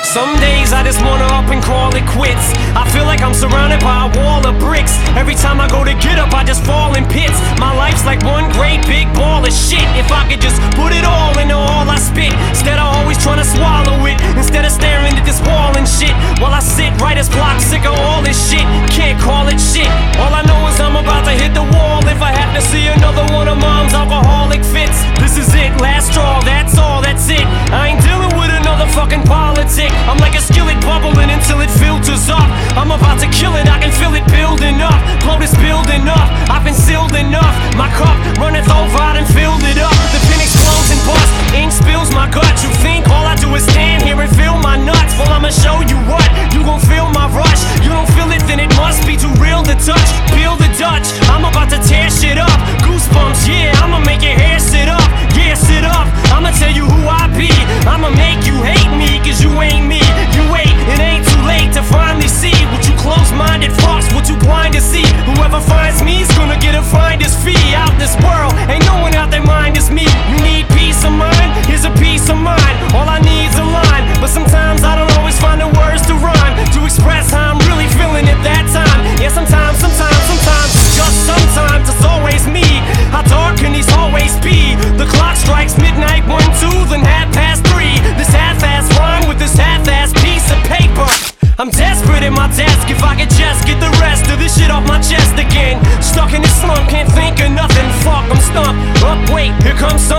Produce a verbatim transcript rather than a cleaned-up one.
Some days I just wanna up and call it quits. I feel like I'm surrounded by a wall of bricks. Every time I go to get up, I just fall in pits. My life's like one great big ball of shit. If I could just put it all into all I spit, instead of always trying to swallow it, instead of staring at this wall and shit, while I sit writer's block, sick of all this shit. Can't call it shit. All I know is I'm about to hit the wall. If I have to see another one of mom's alcoholic fits, this is it, last straw, that's all, that's it. I ain't dealing with another fucking politic. I'm like a skillet bubbling until it filters up. I'm about to kill it, I can feel it building up. Blow this building up, I've been sealed enough. My cup runneth over, I done filled it up. The pen explodes and busts, ink spills my guts. You think all I do is stand here and feel my nuts? Well, I'ma show you what, you gon' feel my rush. You don't feel it, then it must be too real to touch. Feel the Dutch, I'm about to tear shit up. Goosebumps, yeah, I'ma make your hair sit up. Yeah, sit up, I'ma tell you who I be. I'ma make you hate me, cause you ain't me. You wait, it ain't too late to finally see what you close-minded fucks, what you blind to see. Whoever finds me's gonna get a finder's fee. Out this world, ain't no one out their mind is me. You need peace of mind, here's a piece of mind. All I need's a line, but sometimes I don't always find the words to rhyme, to express how I'm really feeling at that time. Yeah, sometimes, sometimes, sometimes, just sometimes it's always me. How dark can these hallways be? The clock strikes midnight, one, two, then half past three. This half-ass rhyme with this half-ass piece of paper. I'm desperate at my desk, if I could just get the rest of this shit off my chest again. Stuck in this slump, can't think of nothing, fuck, I'm stumped. Up, wait, here comes some